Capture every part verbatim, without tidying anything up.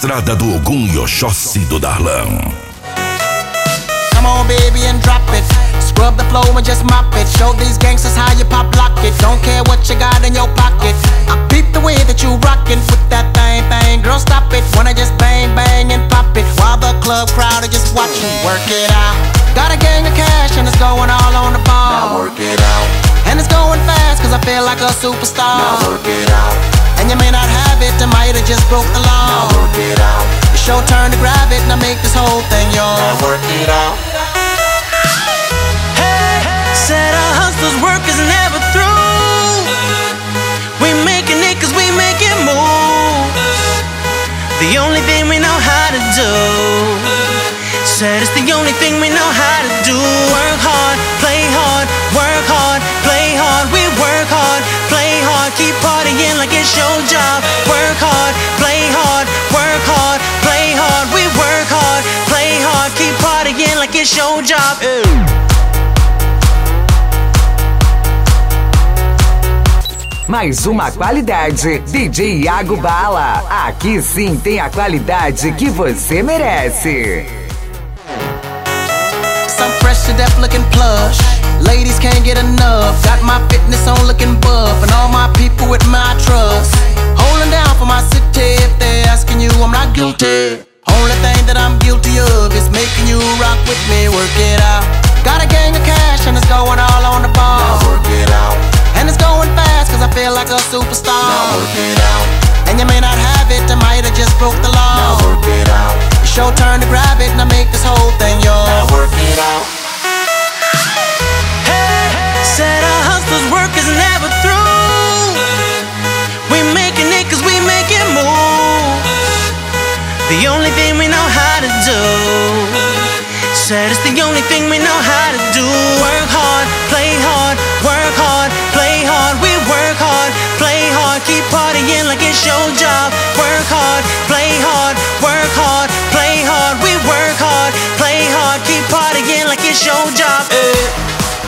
estrada do Ogum e Oxóssi do Darlan. Come on, baby, and drop it. Scrub the flow and just mop it. Show these gangsters how you pop lock it. Don't care what you got in your pocket. I peep the way that you rockin' with that thing, thing. Girl, stop it. Wanna just bang, bang and pop it while the club crowd are just watching. Work it out. Got a gang of cash and it's going all on the ball. Now work it out. And it's going fast cause I feel like a superstar. Now work it out. And you may not have it, I might have just broke the law. Now work it out. It's your turn to grab it and I make this whole thing yours. Now work it out. Said our hustlers' work is never through. We making it cause we making moves. The only thing we know how to do. Said it's the only thing we know how to do. Work hard, play hard, work hard, play hard. We work hard, play hard, keep partying like it's your job. Work hard, play hard, work hard, play hard. We work hard, play hard, keep partying like it's your job. Ew. Mais uma qualidade, D J Iago Bala. Aqui sim tem a qualidade que você merece. Some fresh to death looking plush. Ladies can't get enough. Got my fitness on looking buff. And all my people with my trust. Holding down for my city. If they're asking you, I'm not guilty. Only thing that I'm guilty of is making you rock with me. Work it out. Got a gang of cash and it's going all on the ball. Now work it out. And it's going fast cause I feel like a superstar. Now work it out. And you may not have it, I might have just broke the law. Now work it out. It's your turn to grab it and I make this whole thing yours. Now work it out. Hey, said our hustlers' work is never through. We making it cause we making moves. The only thing we know how to do. Said it's the only thing we know how to do. Work hard, play hard, work hard, play hard. We work hard, play hard, keep partying like it's your job. Work hard, play hard, work hard, play hard. We work hard, play hard, keep partying like it's your job. Hey.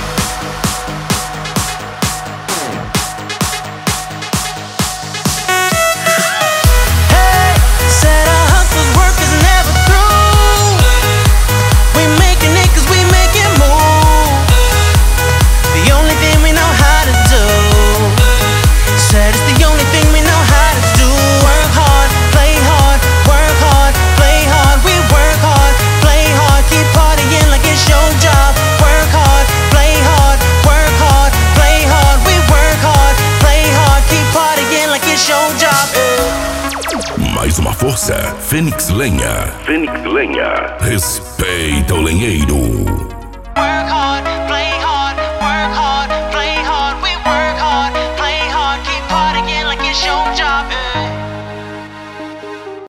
Mais uma força, Fênix Lenha. Fênix Lenha. Respeita o lenheiro. Work hard, play hard.